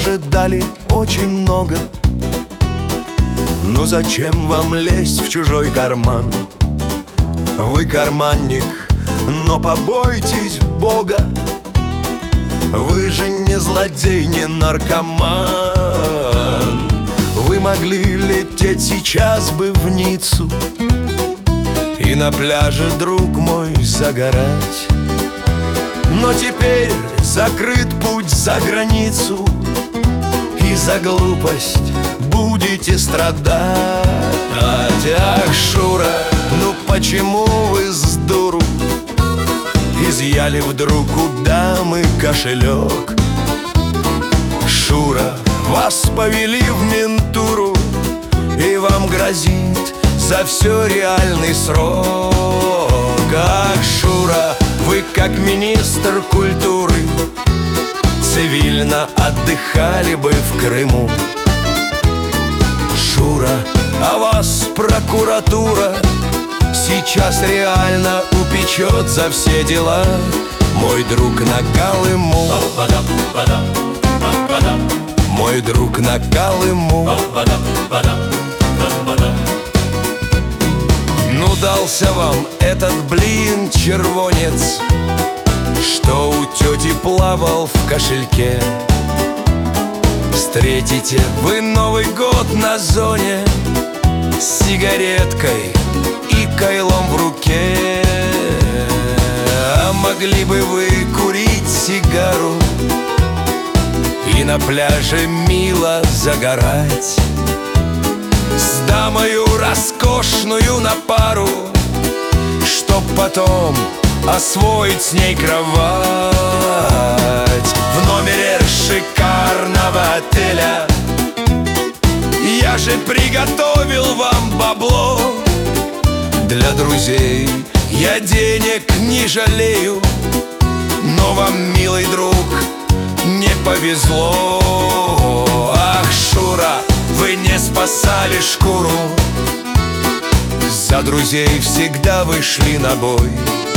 тоже дали очень много. Но зачем вам лезть в чужой карман? Вы карманник, но побойтесь Бога. Вы же не злодей, не наркоман. Вы могли лететь сейчас бы в Ниццу и на пляже, друг мой, загорать. Но теперь закрыт путь за границу, и за глупость будете страдать. Ах, Шура, ну почему вы с дуру изъяли вдруг у дамы кошелек? Шура, вас повели в ментуру, и вам грозит за все реальный срок. Ах, Шура, вы как министр культуры цивильно отдыхали бы в Крыму. Шура, а вас прокуратура сейчас реально упечет за все дела. Мой друг на Колыму, мой друг на Колыму. Ну дался вам этот блин, червонец, что у тети плавал в кошельке. Встретите вы Новый год на зоне с сигареткой и кайлом в руке. А могли бы вы курить сигару и на пляже мило загорать с дамою роскошную на пару, чтоб потом освоить с ней кровать. В номере шикарного отеля я же приготовил вам бабло. Для друзей я денег не жалею, но вам, милый друг, не повезло. Ах, Шура, вы не спасали шкуру, за друзей всегда вы шли на бой.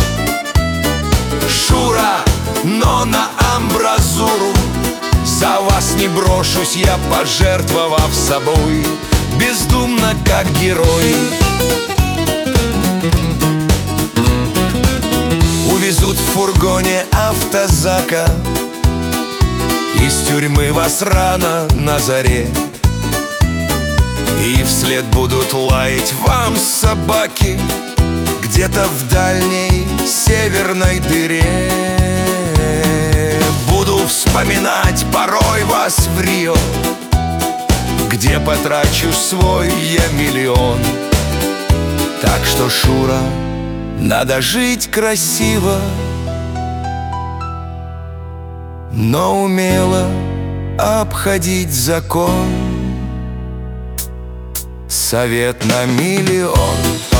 Шура, но на амбразуру за вас не брошусь я, пожертвовав собой, бездумно, как герой. Увезут в фургоне автозака, из тюрьмы вас рано на заре, и вслед будут лаять вам собаки где-то в дальней северной дыре. Буду вспоминать порой вас в Рио, где потрачу свой я миллион. Так что, Шура, надо жить красиво, но умело обходить закон. Совет на миллион,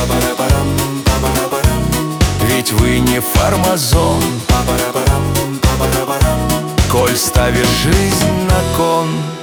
ведь вы не фармазон, коль ставишь жизнь на кон.